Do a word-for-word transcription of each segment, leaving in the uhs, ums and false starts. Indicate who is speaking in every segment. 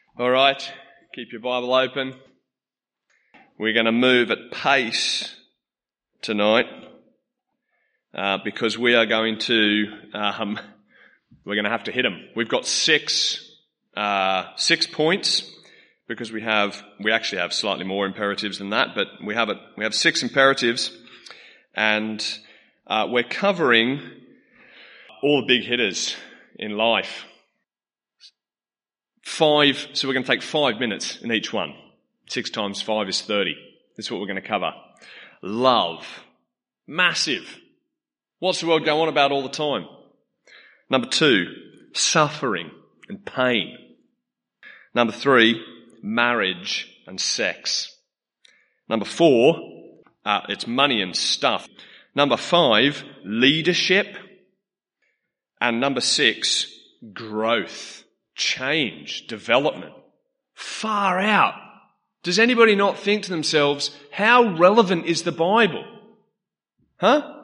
Speaker 1: All right, keep your Bible open. We're going to move at pace tonight uh, because we are going to um, we're going to have to hit them. We've got six uh, six points because we have we actually have slightly more imperatives than that, but we have it. We have six imperatives, and uh, we're covering all the big hitters in life. Five, so we're going to take five minutes in each one. Six times five is thirty. This is what we're going to cover. Love. Massive. What's the world go on about all the time? Number two, suffering and pain. Number three, marriage and sex. Number four, uh, it's money and stuff. Number five, leadership. And number six, growth. Change, development, far out. Does anybody not think to themselves, how relevant is the Bible? Huh?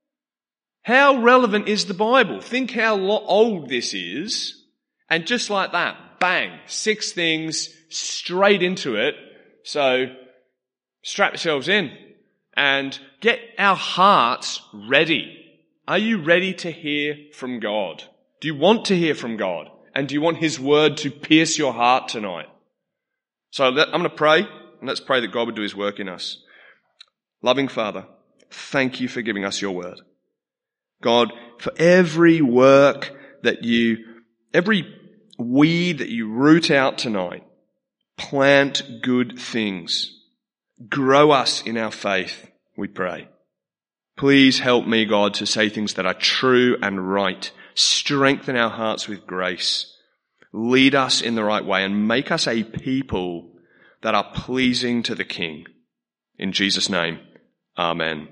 Speaker 1: How relevant is the Bible? Think how lo- old this is, and just like that, bang, six things straight into it. So strap yourselves in and get our hearts ready. Are you ready to hear from God? Do you want to hear from God? And do you want His word to pierce your heart tonight? So let, I'm going to pray, and let's pray that God would do His work in us. Loving Father, thank you for giving us your word. God, for every work that you, every weed that you root out tonight, plant good things. Grow us in our faith, we pray. Please help me, God, to say things that are true and right. Strengthen our hearts with grace. Lead us in the right way and make us a people that are pleasing to the King. In Jesus' name, amen.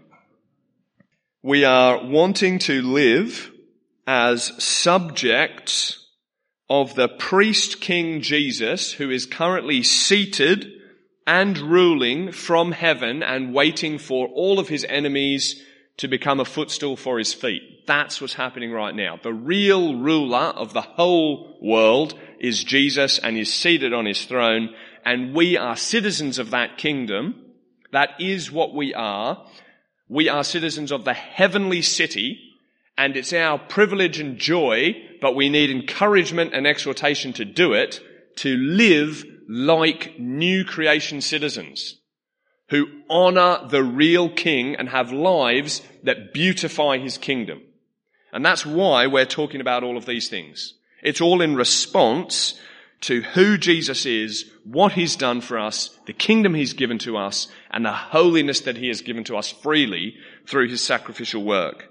Speaker 1: We are wanting to live as subjects of the priest King Jesus, who is currently seated and ruling from heaven and waiting for all of his enemies to become a footstool for his feet. That's what's happening right now. The real ruler of the whole world is Jesus, and is seated on his throne, and we are citizens of that kingdom. That is what we are. We are citizens of the heavenly city, and it's our privilege and joy, but we need encouragement and exhortation to do it, to live like new creation citizens who honour the real King and have lives that beautify his kingdom. And that's why we're talking about all of these things. It's all in response to who Jesus is, what he's done for us, the kingdom he's given to us, and the holiness that he has given to us freely through his sacrificial work.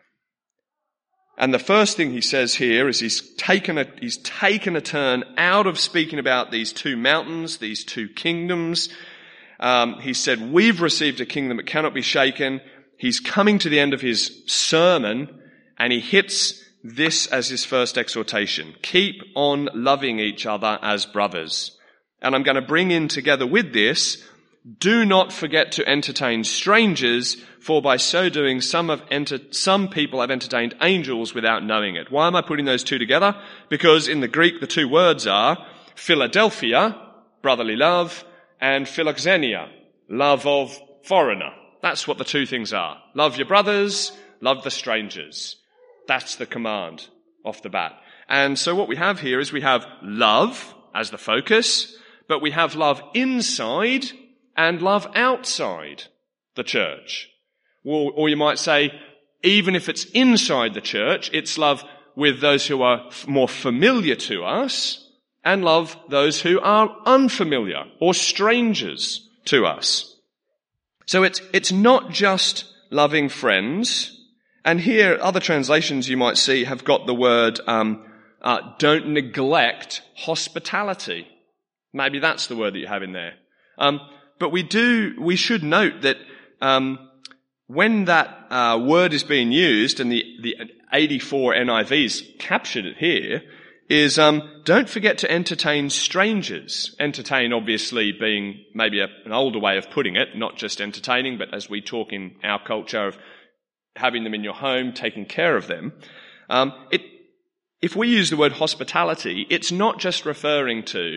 Speaker 1: And the first thing he says here is he's taken a, he's taken a turn out of speaking about these two mountains, these two kingdoms. Um, he said, we've received a kingdom that cannot be shaken. He's coming to the end of his sermon, and he hits this as his first exhortation. Keep on loving each other as brothers. And I'm going to bring in together with this, do not forget to entertain strangers, for by so doing some have enter- some people have entertained angels without knowing it. Why am I putting those two together? Because in the Greek the two words are Philadelphia, brotherly love, and philoxenia, love of foreigner. That's what the two things are. Love your brothers, love the strangers. That's the command off the bat. And so what we have here is we have love as the focus, but we have love inside and love outside the church. Or, or you might say, even if it's inside the church, it's love with those who are f- more familiar to us, and love those who are unfamiliar or strangers to us. So it's, it's not just loving friends. And here, other translations you might see have got the word, um, uh, don't neglect hospitality. Maybe that's the word that you have in there. Um, but we do, we should note that, um, when that, uh, word is being used, and the, the eighty-four N I V's captured it here, is um, don't forget to entertain strangers. Entertain obviously being maybe a, an older way of putting it, not just entertaining, but as we talk in our culture of having them in your home, taking care of them. Um, it, if we use the word hospitality, it's not just referring to,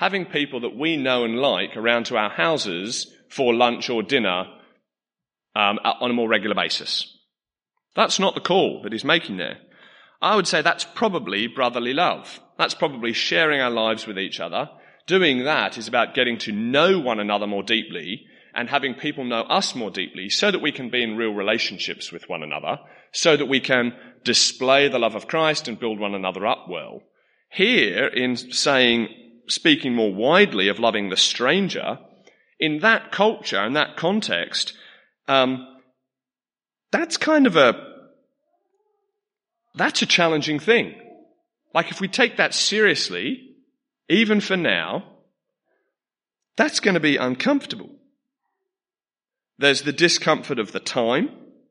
Speaker 1: having people that we know and like around to our houses for lunch or dinner um, on a more regular basis. That's not the call that he's making there. I would say that's probably brotherly love. That's probably sharing our lives with each other. Doing that is about getting to know one another more deeply and having people know us more deeply so that we can be in real relationships with one another, so that we can display the love of Christ and build one another up well. Here, in saying, speaking more widely of loving the stranger, in that culture, in that context, um, that's kind of a, that's a challenging thing. Like if we take that seriously, even for now, that's going to be uncomfortable. There's the discomfort of the time.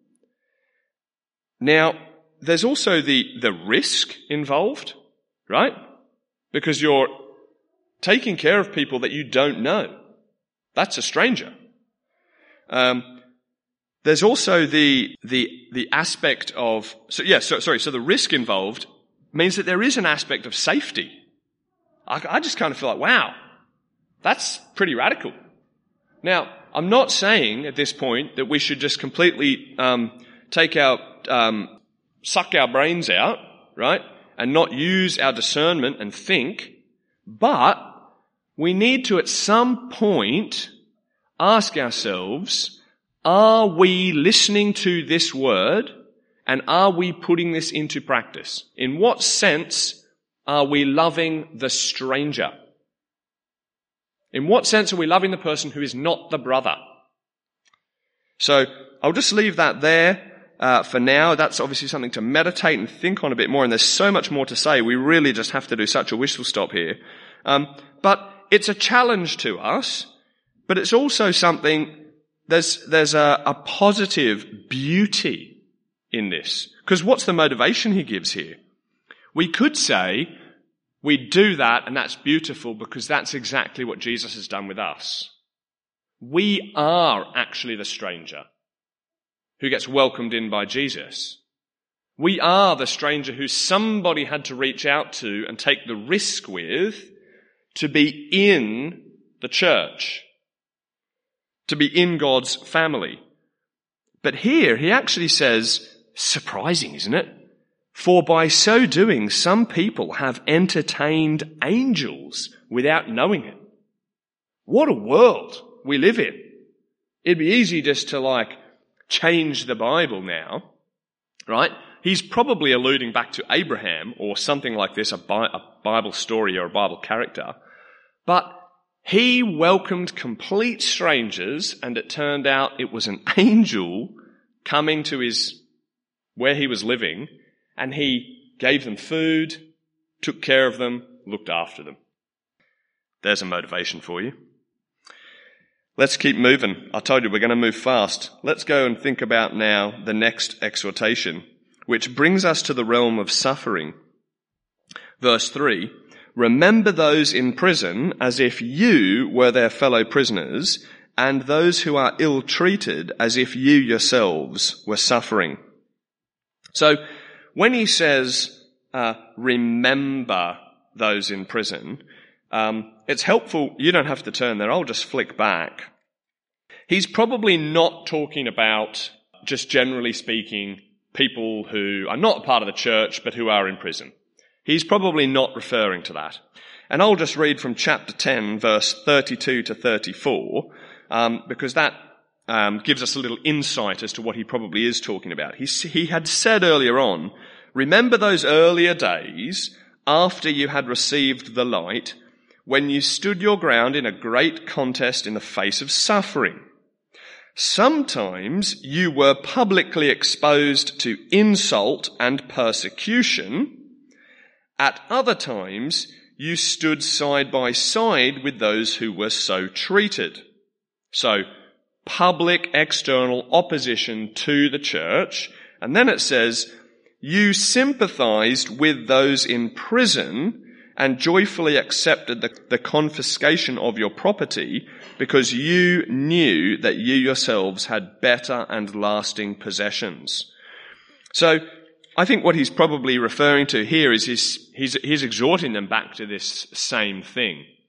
Speaker 1: Now, there's also the, the risk involved, right? Because you're taking care of people that you don't know. That's a stranger. Um, there's also the, the, the aspect of, so yeah, so, sorry, so the risk involved means that there is an aspect of safety. I, I just kind of feel like, wow, that's pretty radical. Now, I'm not saying at this point that we should just completely um, take our, um, suck our brains out, right, and not use our discernment and think, but we need to at some point ask ourselves, are we listening to this word and are we putting this into practice? In what sense are we loving the stranger? In what sense are we loving the person who is not the brother? So I'll just leave that there uh, for now. That's obviously something to meditate and think on a bit more, and there's so much more to say. We really just have to do such a whistle stop here. Um, but it's a challenge to us, but it's also something, there's, there's a, a positive beauty in this. Because what's the motivation he gives here? We could say, we do that and that's beautiful because that's exactly what Jesus has done with us. We are actually the stranger who gets welcomed in by Jesus. We are the stranger who somebody had to reach out to and take the risk with to be in the church, to be in God's family. But here he actually says, surprising, isn't it? For by so doing, some people have entertained angels without knowing it. What a world we live in. It'd be easy just to like change the Bible now, right? He's probably alluding back to Abraham or something like this, a, Bi- a Bible story or a Bible character. But he welcomed complete strangers, and it turned out it was an angel coming to his, where he was living, and he gave them food, took care of them, looked after them. There's a motivation for you. Let's keep moving. I told you we're going to move fast. Let's go and think about now the next exhortation, which brings us to the realm of suffering. Verse three, remember those in prison as if you were their fellow prisoners, and those who are ill-treated as if you yourselves were suffering. So, when he says, uh, remember those in prison, um, it's helpful, you don't have to turn there, I'll just flick back. He's probably not talking about, just generally speaking, people who are not part of the church but who are in prison. He's probably not referring to that. And I'll just read from chapter ten, verse thirty-two to thirty-four, um, because that um, gives us a little insight as to what he probably is talking about. He, he had said earlier on, remember those earlier days after you had received the light, when you stood your ground in a great contest in the face of suffering. Sometimes you were publicly exposed to insult and persecution. At other times, you stood side by side with those who were so treated. So, public external opposition to the church. And then it says, you sympathized with those in prison and joyfully accepted the, the confiscation of your property because you knew that you yourselves had better and lasting possessions. So, I think what he's probably referring to here is he's, he's, he's exhorting them back to this same thing.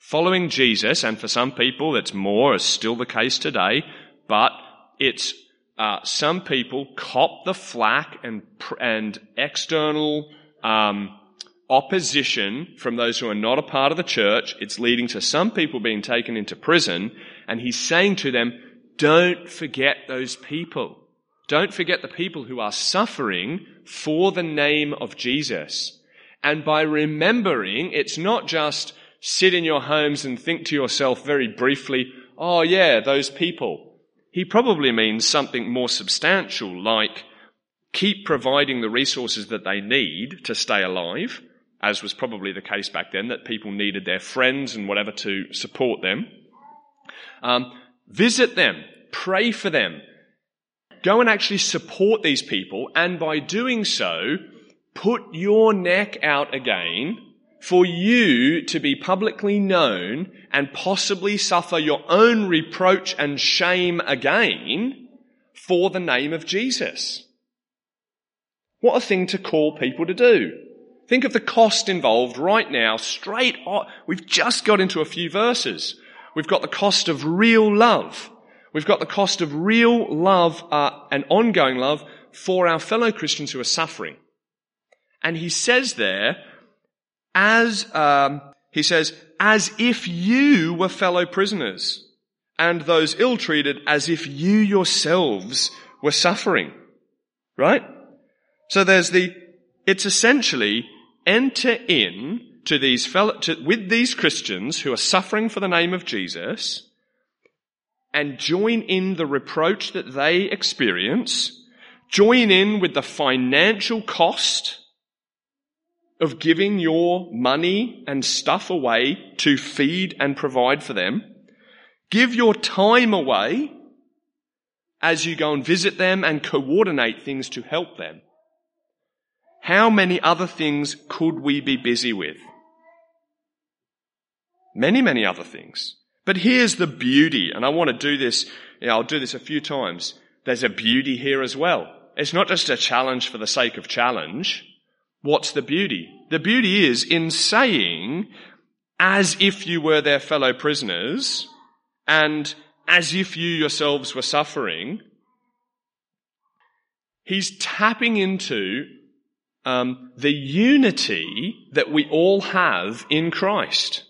Speaker 1: Following Jesus, and for some people it's more, is still the case today, but it's uh, some people cop the flack and and external um, opposition from those who are not a part of the church. It's leading to some people being taken into prison, and he's saying to them, don't forget those people. Don't forget the people who are suffering for the name of Jesus. And by remembering, it's not just sit in your homes and think to yourself very briefly, oh yeah, those people. He probably means something more substantial, like keep providing the resources that they need to stay alive, as was probably the case back then, that people needed their friends and whatever to support them. Um, visit them, pray for them, go and actually support these people, and by doing so, put your neck out again for you to be publicly known and possibly suffer your own reproach and shame again for the name of Jesus. What a thing to call people to do. Think of the cost involved right now, straight on. We've just got into a few verses. We've got the cost of real love. We've got the cost of real love uh, and ongoing love for our fellow Christians who are suffering. And he says there, as um, he says, as if you were fellow prisoners, and those ill-treated as if you yourselves were suffering. Right? So there's the, it's essentially enter in to these fellow, to, with these Christians who are suffering for the name of Jesus, and join in the reproach that they experience, join in with the financial cost of giving your money and stuff away to feed and provide for them. Give your time away as you go and visit them and coordinate things to help them. How many other things could we be busy with? Many, many other things. But here's the beauty, and I want to do this, you know, I'll do this a few times. There's a beauty here as well. It's not just a challenge for the sake of challenge. What's the beauty? The beauty is in saying, as if you were their fellow prisoners, and as if you yourselves were suffering, he's tapping into um, the unity that we all have in Christ.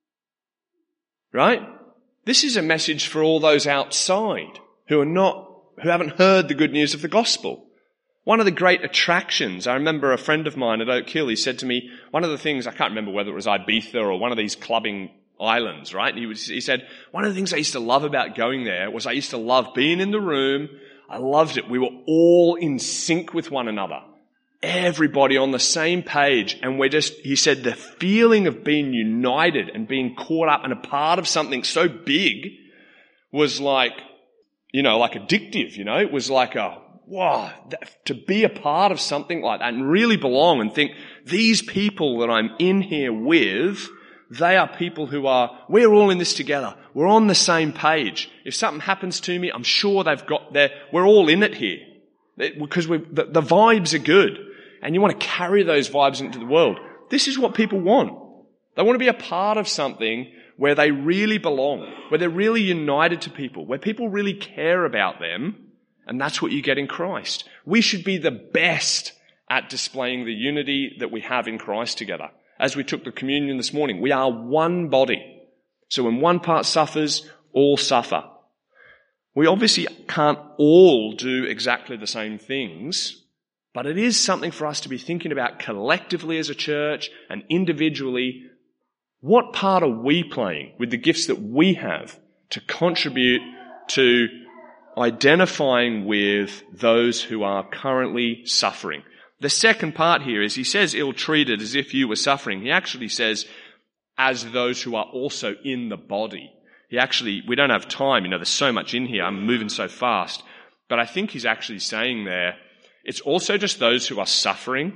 Speaker 1: Right? This is a message for all those outside who are not, who haven't heard the good news of the gospel. One of the great attractions, I remember a friend of mine at Oak Hill, he said to me, one of the things, I can't remember whether it was Ibiza or one of these clubbing islands, right? And he, was, he said, one of the things I used to love about going there was I used to love being in the room. I loved it. We were all in sync with one another. Everybody on the same page. And we're just, he said, the feeling of being united and being caught up and a part of something so big was like, you know, like addictive, you know? It was like a, wow, that, to be a part of something like that and really belong and think, these people that I'm in here with, they are people who are, we're all in this together. We're on the same page. If something happens to me, I'm sure they've got their, we're all in it here. Because we, the, the vibes are good. And you want to carry those vibes into the world. This is what people want. They want to be a part of something where they really belong, where they're really united to people, where people really care about them. And that's what you get in Christ. We should be the best at displaying the unity that we have in Christ together. As we took the communion this morning, we are one body. So when one part suffers, all suffer. We obviously can't all do exactly the same things, but it is something for us to be thinking about collectively as a church and individually. What part are we playing with the gifts that we have to contribute to identifying with those who are currently suffering? The second part here is he says ill-treated as if you were suffering. He actually says as those who are also in the body. He actually, we don't have time, you know, there's so much in here. I'm moving so fast. But I think he's actually saying there, it's also just those who are suffering,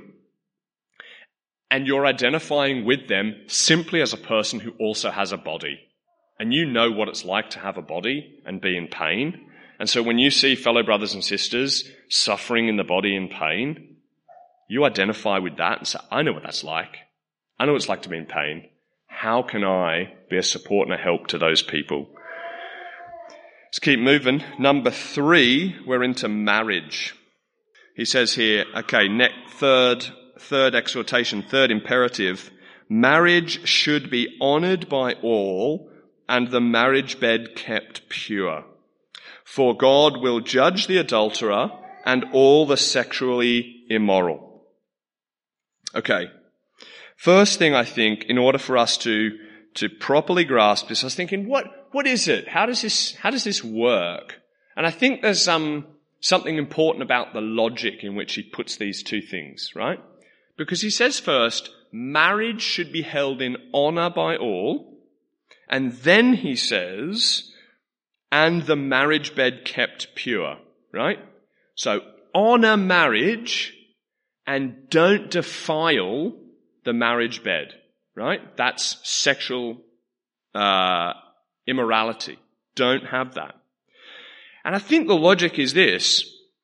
Speaker 1: and you're identifying with them simply as a person who also has a body. And you know what it's like to have a body and be in pain. And so when you see fellow brothers and sisters suffering in the body in pain, you identify with that and say, I know what that's like. I know what it's like to be in pain. How can I be a support and a help to those people? Let's keep moving. Number three, we're into marriage. He says here, okay, next, third, third exhortation, third imperative, marriage should be honoured by all and the marriage bed kept pure. For God will judge the adulterer and all the sexually immoral. Okay. First thing I think, in order for us to, to properly grasp this, I was thinking, what, what is it? How does this, how does this work? And I think there's some, something important about the logic in which he puts these two things, right? Because he says first, marriage should be held in honour by all. And then he says, and the marriage bed kept pure, right? So honour marriage and don't defile the marriage bed, right? That's sexual uh, immorality. Don't have that. And I think the logic is this,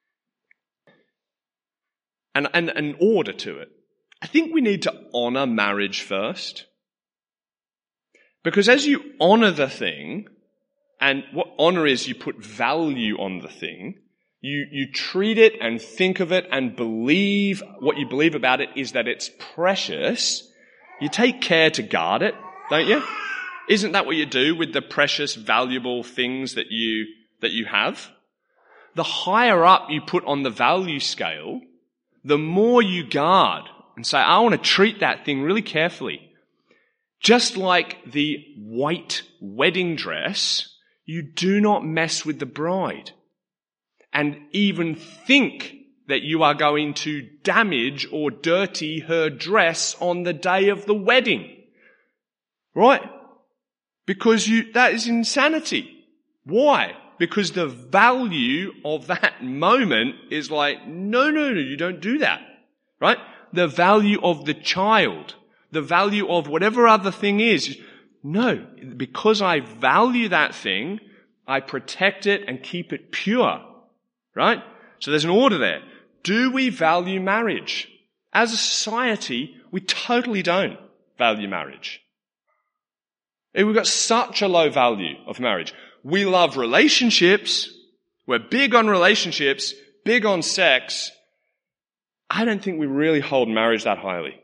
Speaker 1: and, and an order to it. I think we need to honour marriage first. Because as you honour the thing, and what honour is, you put value on the thing, you, you treat it and think of it and believe, what you believe about it is that it's precious. You take care to guard it, don't you? Isn't that what you do with the precious, valuable things that you, that you have? The higher up you put on the value scale, the more you guard and say, I want to treat that thing really carefully. Just like the white wedding dress, you do not mess with the bride and even think that you are going to damage or dirty her dress on the day of the wedding. Right? Because you, that is insanity. Why? Because the value of that moment is like, no, no, no, you don't do that. Right? The value of the child, the value of whatever other thing is, no, because I value that thing, I protect it and keep it pure. Right? So there's an order there. Do we value marriage? As a society, we totally don't value marriage. We've got such a low value of marriage. We love relationships. We're big on relationships, big on sex. I don't think we really hold marriage that highly.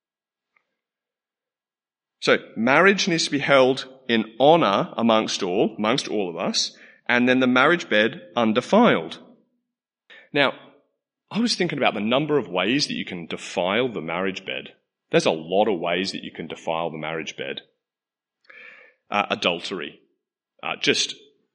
Speaker 1: So marriage needs to be held in honour amongst all, amongst all of us, and then the marriage bed undefiled. Now, I was thinking about the number of ways that you can defile the marriage bed. There's a lot of ways that you can defile the marriage bed. Uh, adultery. Uh, just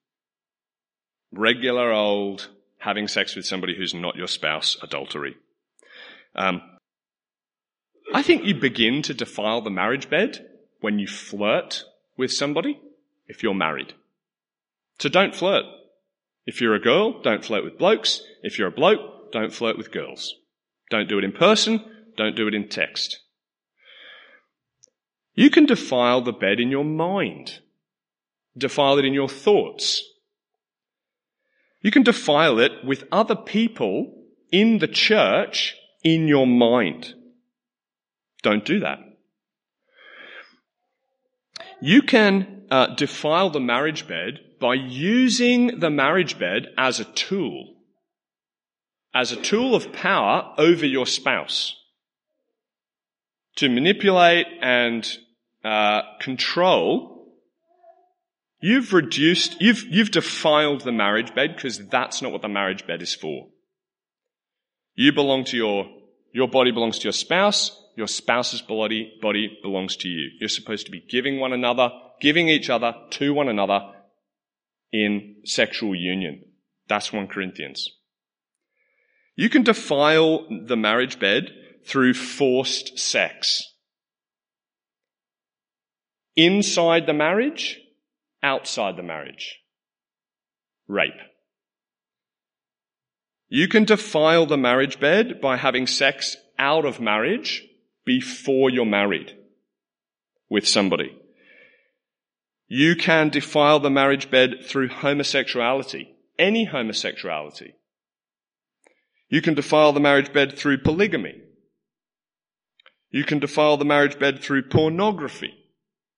Speaker 1: regular old having sex with somebody who's not your spouse, adultery. Um, I think you begin to defile the marriage bed when you flirt with somebody if you're married. So don't flirt. If you're a girl, don't flirt with blokes. If you're a bloke, don't flirt with girls. Don't do it in person. Don't do it in text. You can defile the bed in your mind. Defile it in your thoughts. You can defile it with other people in the church in your mind. Don't do that. You can uh, defile the marriage bed by using the marriage bed as a tool, as a tool of power over your spouse, to manipulate and uh, control. You've reduced, you've, you've defiled the marriage bed because that's not what the marriage bed is for. You belong to your, your body belongs to your spouse, your spouse's body, body belongs to you. You're supposed to be giving one another, giving each other to one another in sexual union. That's First Corinthians. You can defile the marriage bed through forced sex. Inside the marriage, outside the marriage. Rape. You can defile the marriage bed by having sex out of marriage before you're married with somebody. You can defile the marriage bed through homosexuality, any homosexuality. You can defile the marriage bed through polygamy. You can defile the marriage bed through pornography.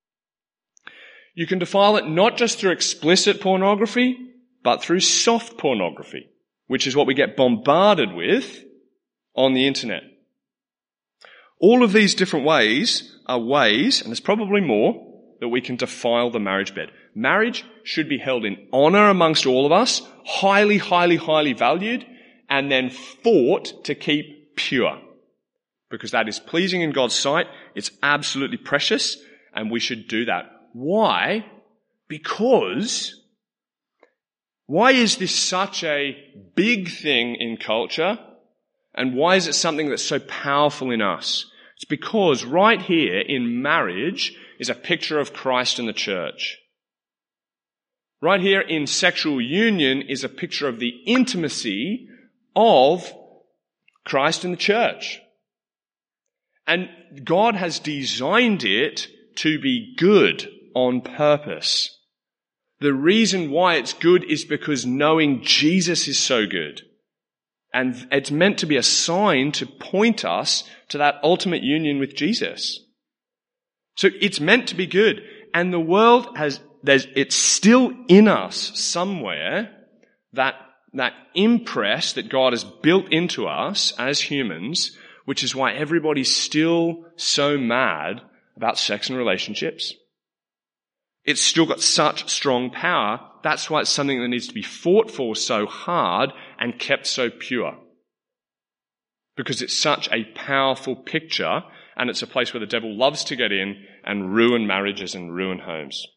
Speaker 1: You can defile it not just through explicit pornography, but through soft pornography, which is what we get bombarded with on the internet. All of these different ways are ways, and there's probably more, that we can defile the marriage bed. Marriage should be held in honor amongst all of us, highly, highly, highly valued, and then fought to keep pure. Because that is pleasing in God's sight, it's absolutely precious, and we should do that. Why? Because, why is this such a big thing in culture? And why is it something that's so powerful in us? It's because right here in marriage is a picture of Christ and the church. Right here in sexual union is a picture of the intimacy of Christ and the church. And God has designed it to be good on purpose. The reason why it's good is because knowing Jesus is so good. And it's meant to be a sign to point us to that ultimate union with Jesus. So it's meant to be good. And the world has, there's, it's still in us somewhere, that, that impress that God has built into us as humans, which is why everybody's still so mad about sex and relationships. It's still got such strong power. That's why it's something that needs to be fought for so hard and kept so pure. Because it's such a powerful picture, and it's a place where the devil loves to get in and ruin marriages and ruin homes.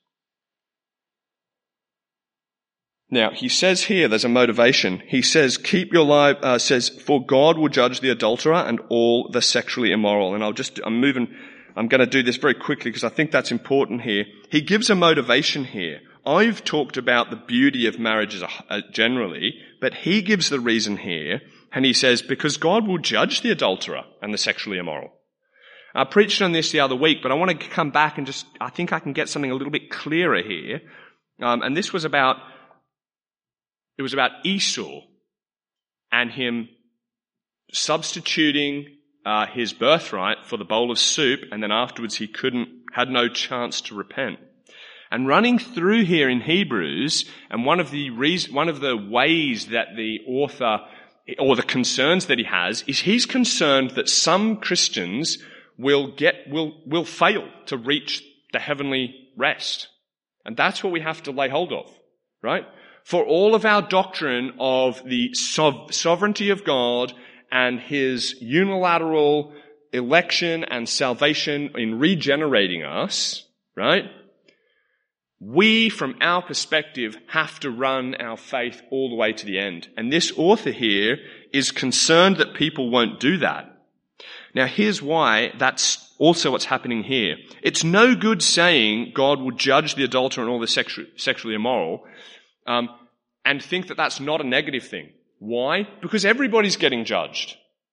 Speaker 1: Now, he says here, there's a motivation. He says, keep your life, uh, says, for God will judge the adulterer and all the sexually immoral. And I'll just, I'm moving, I'm going to do this very quickly because I think that's important here. He gives a motivation here. I've talked about the beauty of marriage as a, uh, generally, but he gives the reason here, and he says, because God will judge the adulterer and the sexually immoral. I preached on this the other week, but I want to come back and just, I think I can get something a little bit clearer here. Um, and this was about, it was about Esau and him substituting uh, his birthright for the bowl of soup, and then afterwards he couldn't, had no chance to repent. And running through here in Hebrews, and one of the reason, one of the ways that the author, or the concerns that he has, is he's concerned that some Christians will get, will, will fail to reach the heavenly rest. And that's what we have to lay hold of, right? For all of our doctrine of the sov- sovereignty of God and his unilateral election and salvation in regenerating us, right? We, from our perspective, have to run our faith all the way to the end. And this author here is concerned that people won't do that. Now, here's why that's also what's happening here. It's no good saying God will judge the adulterer and all the sexu- sexually immoral, um, and think that that's not a negative thing. Why? Because everybody's getting judged.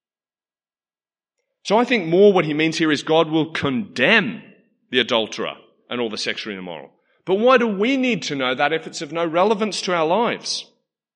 Speaker 1: So I think more what he means here is God will condemn the adulterer and all the sexually immoral. But why do we need to know that if it's of no relevance to our lives?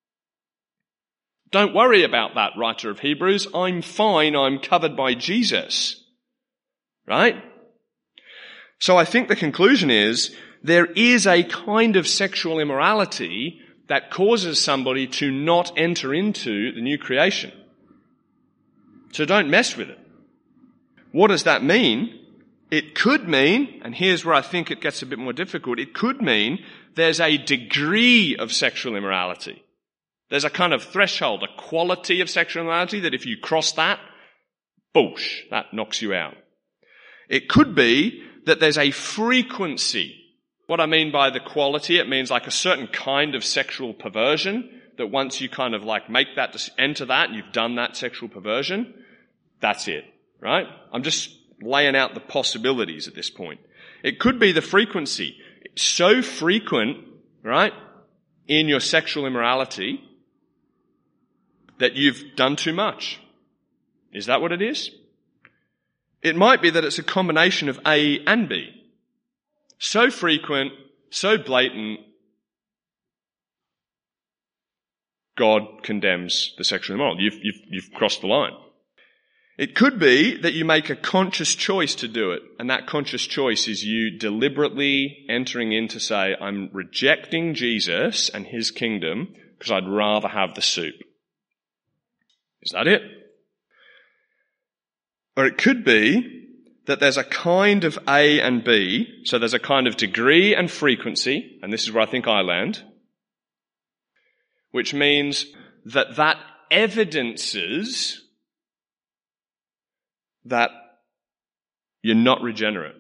Speaker 1: Don't worry about that, writer of Hebrews. I'm fine. I'm covered by Jesus. Right? So I think the conclusion is there is a kind of sexual immorality that causes somebody to not enter into the new creation. So don't mess with it. What does that mean? It could mean, and here's where I think it gets a bit more difficult, it could mean there's a degree of sexual immorality. There's a kind of threshold, a quality of sexual immorality that if you cross that, boosh, that knocks you out. It could be that there's a frequency. What I mean by the quality, it means like a certain kind of sexual perversion, that once you kind of like make that, enter that, and you've done that sexual perversion, that's it, right? I'm just laying out the possibilities at this point. It could be the frequency. So frequent, right, in your sexual immorality that you've done too much. Is that what it is? It might be that it's a combination of A and B. So frequent, so blatant, God condemns the sexual immoral. You've, you've, you've crossed the line. It could be that you make a conscious choice to do it, and that conscious choice is you deliberately entering in to say, I'm rejecting Jesus and his kingdom because I'd rather have the soup. Is that it? Or it could be that there's a kind of A and B, so there's a kind of degree and frequency, and this is where I think I land, which means that that evidences that you're not regenerate.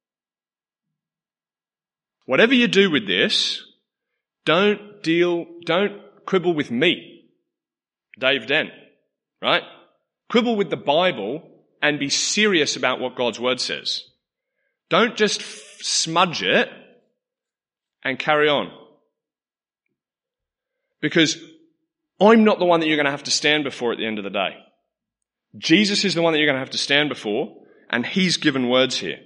Speaker 1: Whatever you do with this, don't deal, don't quibble with me, Dave Dent, right? Quibble with the Bible and be serious about what God's word says. Don't just f- smudge it and carry on. Because I'm not the one that you're going to have to stand before at the end of the day. Jesus is the one that you're going to have to stand before, and he's given words here.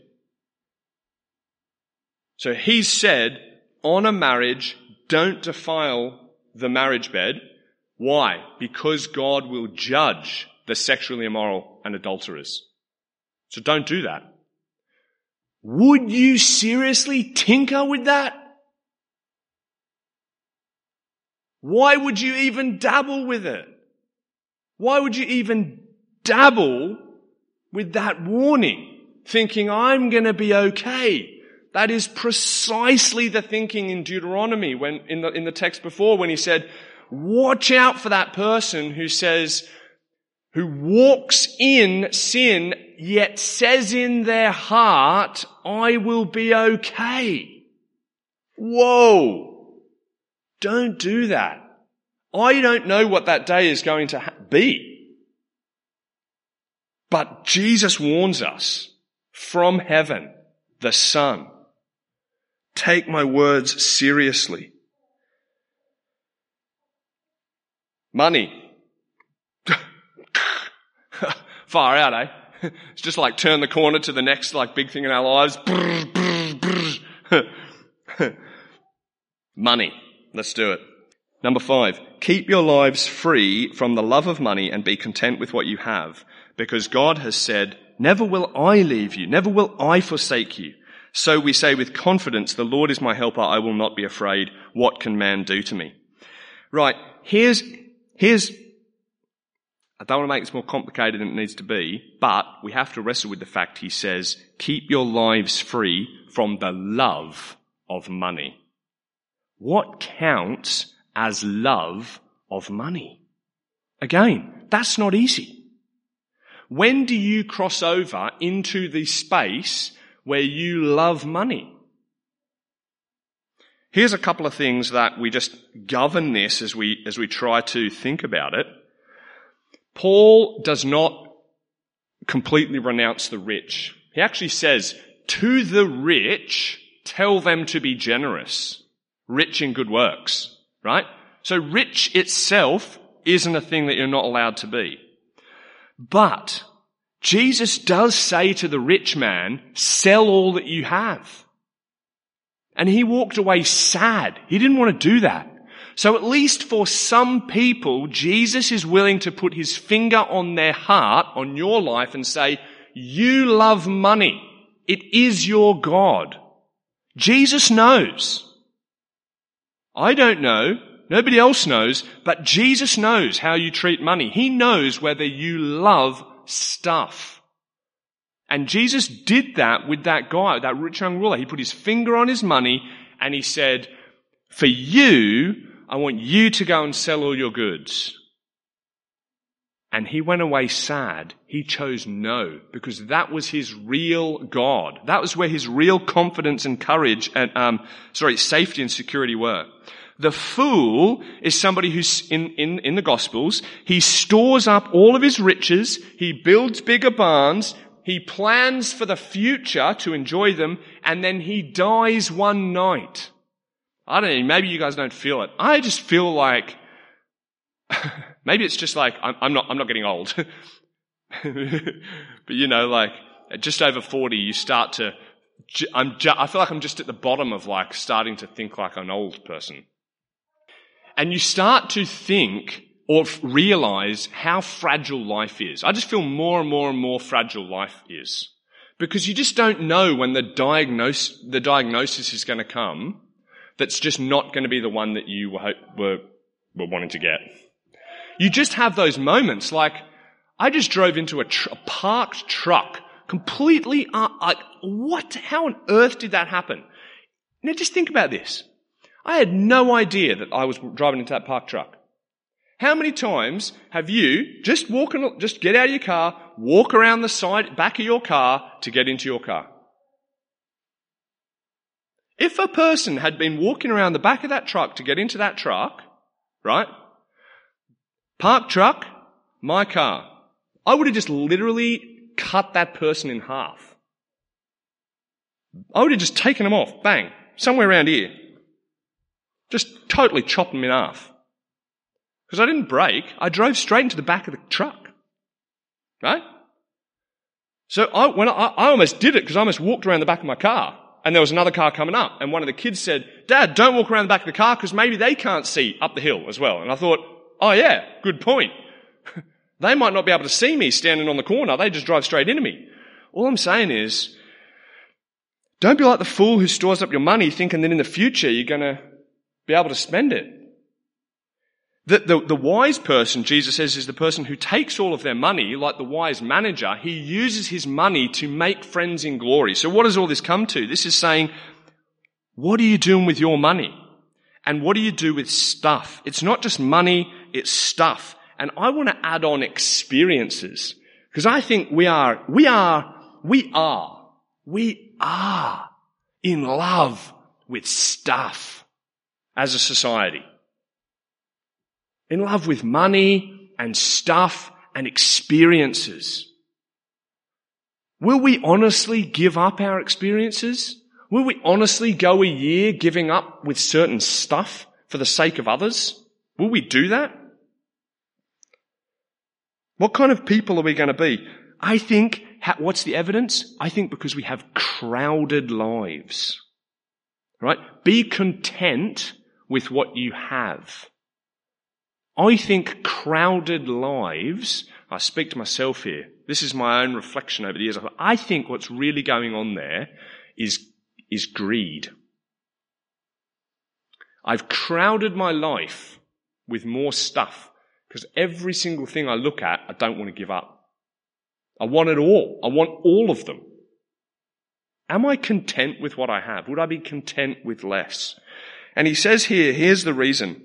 Speaker 1: So he's said, on a marriage, don't defile the marriage bed. Why? Because God will judge the sexually immoral and adulterers. So don't do that. Would you seriously tinker with that? Why would you even dabble with it? Why would you even dabble with that warning, thinking I'm going to be okay? That is precisely the thinking in Deuteronomy when in the in the text before when he said, watch out for that person who says, who walks in sin, yet says in their heart, I will be okay. Whoa. Don't do that. I don't know what that day is going to ha- be. But Jesus warns us from heaven, the Son. Take my words seriously. Money. Far out, eh? It's just like turn the corner to the next like big thing in our lives. Money. Let's do it. Number five, keep your lives free from the love of money and be content with what you have, because God has said, never will I leave you, never will I forsake you. So we say with confidence, the Lord is my helper, I will not be afraid. What can man do to me? Right, here's, here's, I don't want to make this more complicated than it needs to be, but we have to wrestle with the fact he says, keep your lives free from the love of money. What counts as love of money? Again, that's not easy. When do you cross over into the space where you love money? Here's a couple of things that we just govern this as we, as we try to think about it. Paul does not completely renounce the rich. He actually says, to the rich, tell them to be generous, rich in good works, right? So rich itself isn't a thing that you're not allowed to be. But Jesus does say to the rich man, sell all that you have. And he walked away sad. He didn't want to do that. So at least for some people, Jesus is willing to put his finger on their heart, on your life, and say, you love money. It is your God. Jesus knows. I don't know. Nobody else knows, but Jesus knows how you treat money. He knows whether you love stuff. And Jesus did that with that guy, that rich young ruler. He put his finger on his money and he said, for you, I want you to go and sell all your goods. And he went away sad. He chose no, because that was his real God. That was where his real confidence and courage and, um, sorry, safety and security were. The fool is somebody who's in, in, in the Gospels. He stores up all of his riches. He builds bigger barns. He plans for the future to enjoy them. And then he dies one night. I don't know, maybe you guys don't feel it. I just feel like, maybe it's just like, I'm, I'm not, I'm not getting old. But you know, like, at just over forty, you start to, I'm ju- I feel like I'm just at the bottom of like starting to think like an old person. And you start to think or realize how fragile life is. I just feel more and more and more fragile life is. Because you just don't know when the diagnose, the diagnosis is going to come that's just not going to be the one that you were, were, were wanting to get. You just have those moments like, I just drove into a, tr- a parked truck, completely, uh, like, what, how on earth did that happen? Now just think about this. I had no idea that I was driving into that parked truck. How many times have you just walk, just get out of your car, walk around the side, back of your car to get into your car? If a person had been walking around the back of that truck to get into that truck, right? Parked truck, my car. I would have just literally cut that person in half. I would have just taken them off, bang, somewhere around here. Just totally chopped them in half. Because I didn't brake, I drove straight into the back of the truck. Right? So I, when I, I almost did it because I almost walked around the back of my car and there was another car coming up and one of the kids said, Dad, don't walk around the back of the car because maybe they can't see up the hill as well. And I thought, oh yeah, good point. They might not be able to see me standing on the corner. They just drive straight into me. All I'm saying is, don't be like the fool who stores up your money thinking that in the future you're going to be able to spend it. The, the, the wise person, Jesus says, is the person who takes all of their money, like the wise manager. He uses his money to make friends in glory. So what does all this come to? This is saying, what are you doing with your money? And what do you do with stuff? It's not just money, it's stuff. And I want to add on experiences. Because I think we are, we are, we are, we are in love with stuff as a society. In love with money and stuff and experiences. Will we honestly give up our experiences? Will we honestly go a year giving up with certain stuff for the sake of others? Will we do that? What kind of people are we going to be? I think, what's the evidence? I think because we have crowded lives. Right? Be content with what you have. I think crowded lives, I speak to myself here, this is my own reflection over the years, I think what's really going on there is, is greed. I've crowded my life with more stuff because every single thing I look at, I don't want to give up. I want it all. I want all of them. Am I content with what I have? Would I be content with less? And he says here, here's the reason.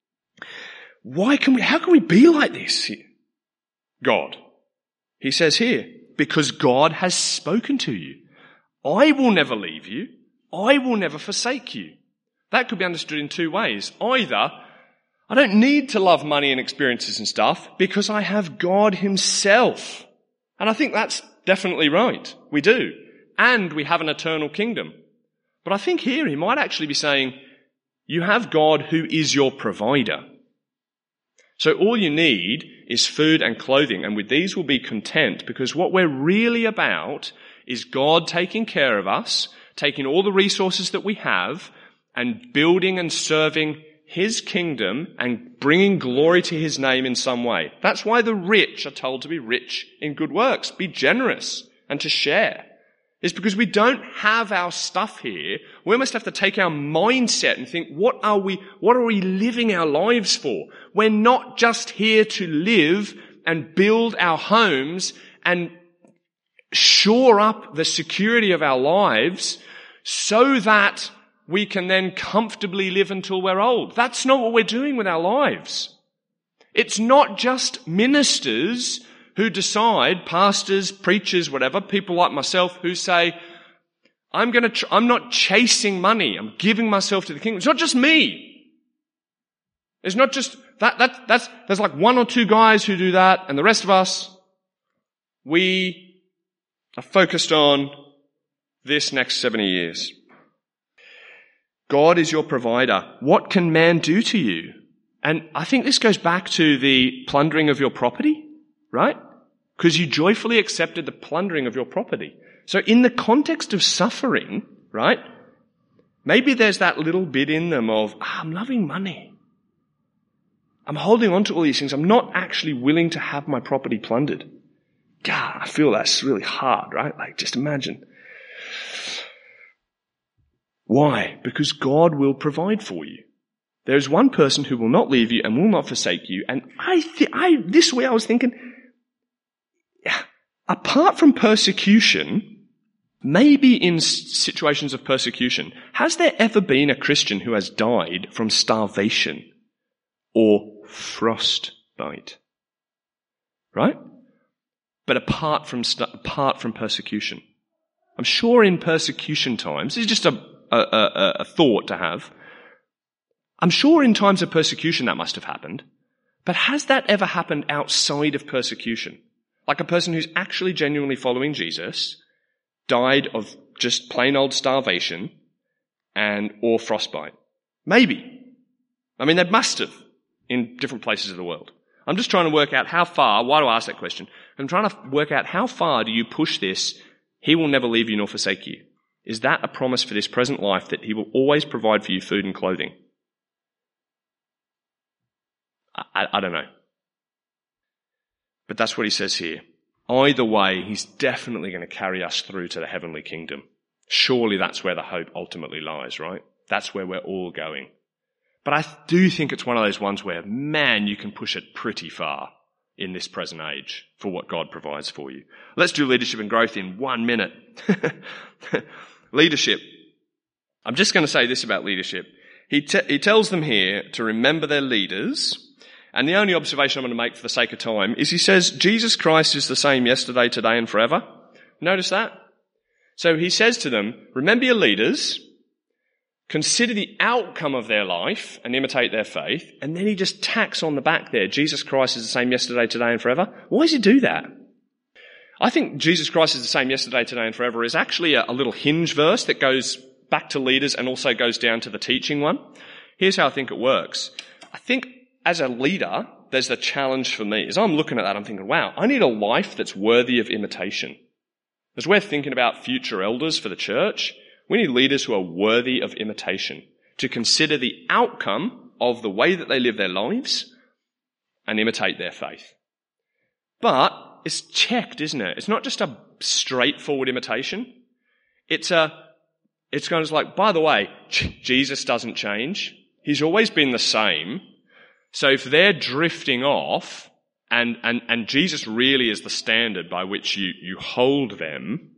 Speaker 1: Why can we, how can we be like this? God. He says here, because God has spoken to you. I will never leave you. I will never forsake you. That could be understood in two ways. Either, I don't need to love money and experiences and stuff because I have God himself. And I think that's definitely right. We do. And we have an eternal kingdom. But I think here he might actually be saying, you have God who is your provider. So all you need is food and clothing, and with these we'll be content, because what we're really about is God taking care of us, taking all the resources that we have, and building and serving his kingdom and bringing glory to his name in some way. That's why the rich are told to be rich in good works, be generous, and to share. It's because we don't have our stuff here. We almost have to take our mindset and think, what are we, what are we living our lives for? We're not just here to live and build our homes and shore up the security of our lives so that we can then comfortably live until we're old. That's not what we're doing with our lives. It's not just ministers who decide, pastors, preachers, whatever, people like myself who say, I'm going to, tr- I'm not chasing money. I'm giving myself to the kingdom. It's not just me. It's not just that, that, that's, there's like one or two guys who do that, and the rest of us, we are focused on this next seventy years. God is your provider. What can man do to you? And I think this goes back to the plundering of your property, right? Because you joyfully accepted the plundering of your property. So in the context of suffering, right, maybe there's that little bit in them of, ah, I'm loving money. I'm holding on to all these things. I'm not actually willing to have my property plundered. God, I feel that's really hard, right? Like, just imagine. Why? Because God will provide for you. There is one person who will not leave you and will not forsake you. And I, th- I, this way I was thinking, apart from persecution, maybe in situations of persecution, has there ever been a Christian who has died from starvation or frostbite? Right? But apart from st- apart from persecution, I'm sure in persecution times, this is just a, a, a, a thought to have. I'm sure in times of persecution that must have happened. But has that ever happened outside of persecution? Like a person who's actually genuinely following Jesus died of just plain old starvation and or frostbite. Maybe. I mean, they must have in different places of the world. I'm just trying to work out how far, why do I ask that question? I'm trying to work out how far do you push this, he will never leave you nor forsake you. Is that a promise for this present life that he will always provide for you food and clothing? I, I don't know. But that's what he says here. Either way, he's definitely going to carry us through to the heavenly kingdom. Surely that's where the hope ultimately lies, right? That's where we're all going. But I do think it's one of those ones where, man, you can push it pretty far in this present age for what God provides for you. Let's do leadership and growth in one minute. Leadership. I'm just going to say this about leadership. He, te- he tells them here to remember their leaders. And the only observation I'm going to make for the sake of time is he says Jesus Christ is the same yesterday, today and forever. Notice that? So he says to them, remember your leaders, consider the outcome of their life and imitate their faith. And then he just tacks on the back there, Jesus Christ is the same yesterday, today and forever. Why does he do that? I think Jesus Christ is the same yesterday, today and forever is actually a, a little hinge verse that goes back to leaders and also goes down to the teaching one. Here's how I think it works. I think as a leader, there's the challenge for me. As I'm looking at that, I'm thinking, wow, I need a life that's worthy of imitation. As we're thinking about future elders for the church, we need leaders who are worthy of imitation, to consider the outcome of the way that they live their lives and imitate their faith. But it's checked, isn't it? It's not just a straightforward imitation. It's a, it's kind of like, by the way, Jesus doesn't change. He's always been the same. So if they're drifting off, and, and, and Jesus really is the standard by which you, you hold them,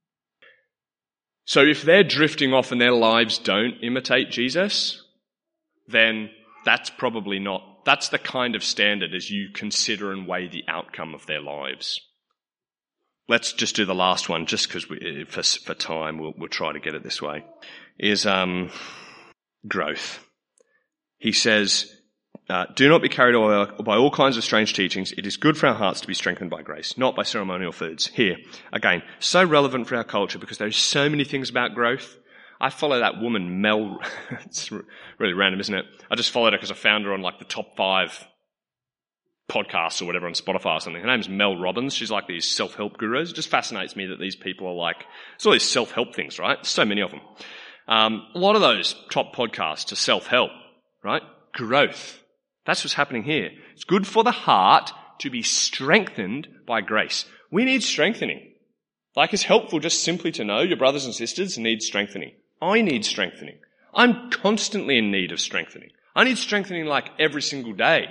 Speaker 1: so if they're drifting off and their lives don't imitate Jesus, then that's probably not, that's the kind of standard as you consider and weigh the outcome of their lives. Let's just do the last one, just because for, for time, we'll, we'll try to get it this way, is um, growth. He says, Uh, do not be carried away by all kinds of strange teachings. It is good for our hearts to be strengthened by grace, not by ceremonial foods. Here, again, so relevant for our culture because there's so many things about growth. I follow that woman, Mel. It's really random, isn't it? I just followed her because I found her on like the top five podcasts or whatever on Spotify or something. Her name's Mel Robbins. She's like these self-help gurus. It just fascinates me that these people are like, it's all these self-help things, right? So many of them. Um, a lot of those top podcasts are self-help, right? Growth. That's what's happening here. It's good for the heart to be strengthened by grace. We need strengthening. Like it's helpful just simply to know your brothers and sisters need strengthening. I need strengthening. I'm constantly in need of strengthening. I need strengthening like every single day.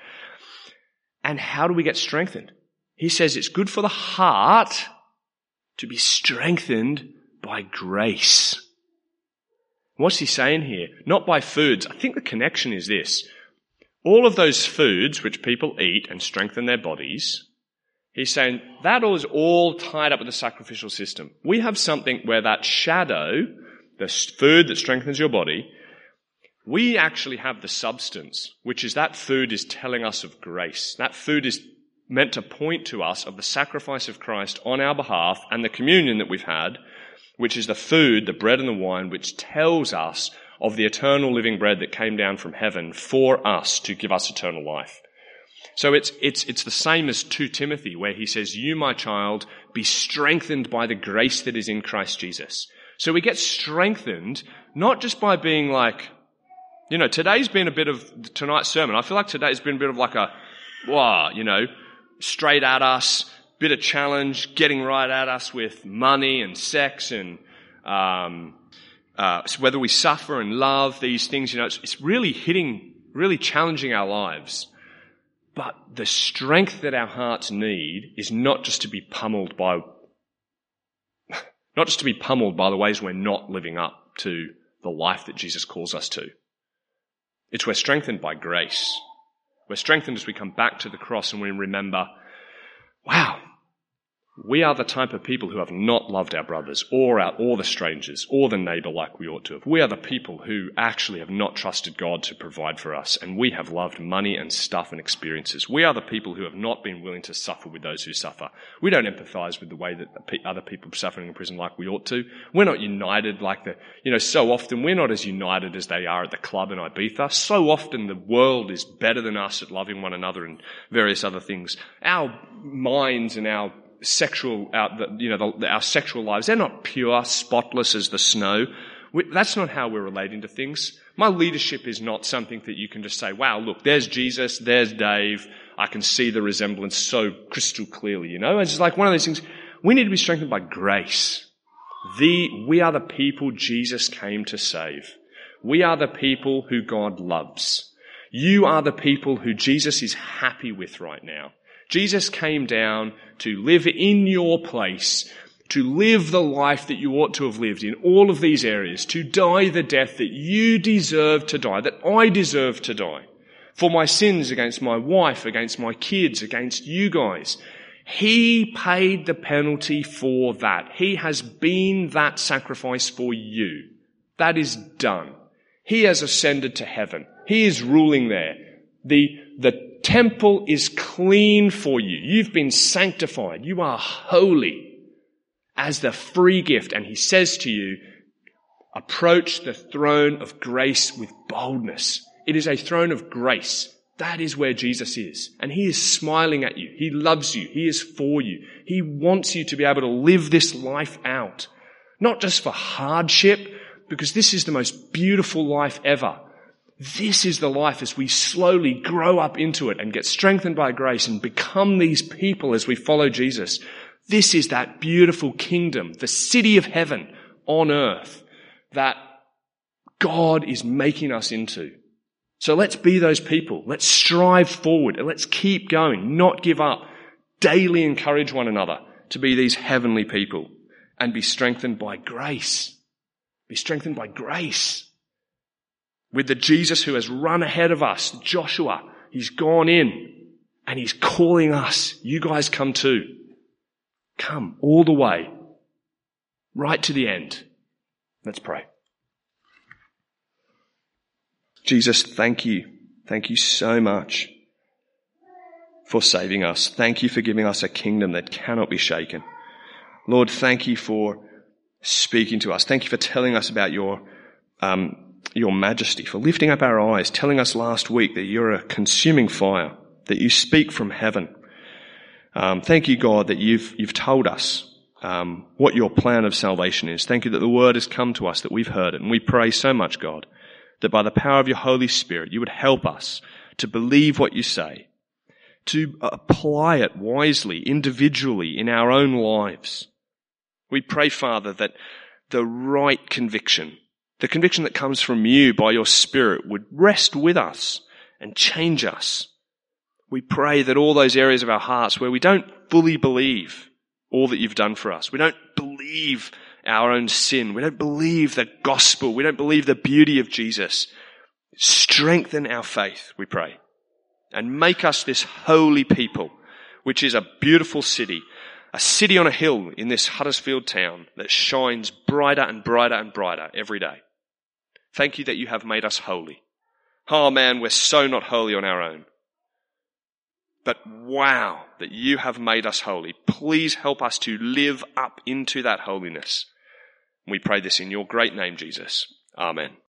Speaker 1: And how do we get strengthened? He says it's good for the heart to be strengthened by grace. What's he saying here? Not by foods. I think the connection is this. All of those foods which people eat and strengthen their bodies, he's saying that is all tied up with the sacrificial system. We have something where that shadow, the food that strengthens your body, we actually have the substance, which is that food is telling us of grace. That food is meant to point to us of the sacrifice of Christ on our behalf and the communion that we've had, which is the food, the bread and the wine, which tells us of the eternal living bread that came down from heaven for us to give us eternal life. So it's it's it's the same as Second Timothy, where he says, you, my child, be strengthened by the grace that is in Christ Jesus. So we get strengthened not just by being like, You know, today's been a bit of, tonight's sermon, I feel like today's been a bit of like a, wow, you know, straight at us, bit of challenge, getting right at us with money and sex and um, uh, whether we suffer and love these things. You know, it's, it's really hitting, really challenging our lives. But the strength that our hearts need is not just to be pummeled by, not just to be pummeled by the ways we're not living up to the life that Jesus calls us to. It's we're strengthened by grace. We're strengthened as we come back to the cross and we remember, wow, we are the type of people who have not loved our brothers or our, or the strangers or the neighbour like we ought to have. We are the people who actually have not trusted God to provide for us, and we have loved money and stuff and experiences. We are the people who have not been willing to suffer with those who suffer. We don't empathise with the way that other people are suffering in prison like we ought to. We're not united like the, you know, so often we're not as united as they are at the club in Ibiza. So often the world is better than us at loving one another and various other things. Our minds and our sexual, our, the, you know, the, our sexual lives, they're not pure, spotless as the snow. We, that's not how we're relating to things. My leadership is not something that you can just say, wow, look, there's Jesus, there's Dave, I can see the resemblance so crystal clearly, you know? It's like one of those things, we need to be strengthened by grace. The, we are the people Jesus came to save. We are the people who God loves. You are the people who Jesus is happy with right now. Jesus came down to live in your place, to live the life that you ought to have lived in all of these areas, to die the death that you deserve to die, that I deserve to die, for my sins against my wife, against my kids, against you guys. He paid the penalty for that. He has been that sacrifice for you. That is done. He has ascended to heaven. He is ruling there. The, the temple is clean for you. You've been sanctified. You are holy as the free gift. And he says to you, approach the throne of grace with boldness. It is a throne of grace. That is where Jesus is. And he is smiling at you. He loves you. He is for you. He wants you to be able to live this life out. Not just for hardship, because this is the most beautiful life ever. This is the life as we slowly grow up into it and get strengthened by grace and become these people as we follow Jesus. This is that beautiful kingdom, the city of heaven on earth that God is making us into. So let's be those people. Let's strive forward and let's keep going, not give up. Daily encourage one another to be these heavenly people and be strengthened by grace. Be strengthened by grace. With the Jesus who has run ahead of us, Joshua, he's gone in and he's calling us. You guys come too. Come all the way, right to the end. Let's pray. Jesus, thank you. Thank you so much for saving us. Thank you for giving us a kingdom that cannot be shaken. Lord, thank you for speaking to us. Thank you for telling us about your um your majesty, for lifting up our eyes, telling us last week that you're a consuming fire, that you speak from heaven. Um, thank you, God, that you've you've told us um, what your plan of salvation is. Thank you that the word has come to us, that we've heard it. And we pray so much, God, that by the power of your Holy Spirit, you would help us to believe what you say, to apply it wisely, individually, in our own lives. We pray, Father, that the right conviction, the conviction that comes from you by your Spirit, would rest with us and change us. We pray that all those areas of our hearts where we don't fully believe all that you've done for us, we don't believe our own sin, we don't believe the gospel, we don't believe the beauty of Jesus, strengthen our faith, we pray, and make us this holy people, which is a beautiful city, a city on a hill in this Huddersfield town that shines brighter and brighter and brighter every day. Thank you that you have made us holy. Oh man, we're so not holy on our own. But wow, that you have made us holy. Please help us to live up into that holiness. We pray this in your great name, Jesus. Amen.